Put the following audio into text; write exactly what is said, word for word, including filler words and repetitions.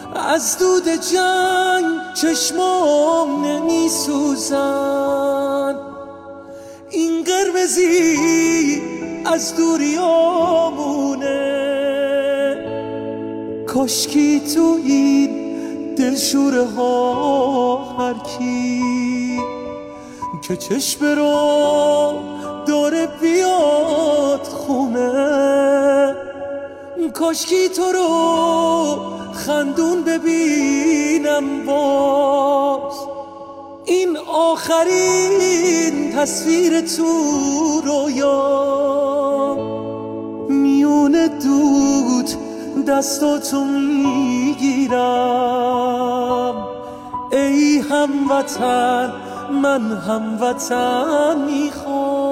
از دود جنگ چشمام نمی سوزن، این قرمزی از دوریامونه. کاشکی تو این دلشوره ها هر کی که چشم رو داره بیاد خونه. کاشکی تو رو خندون ببینم باز، این آخرین تصویر تو رویا. میونه دود دستاتو میگیرم ای هموطن، من هموطن میخوام.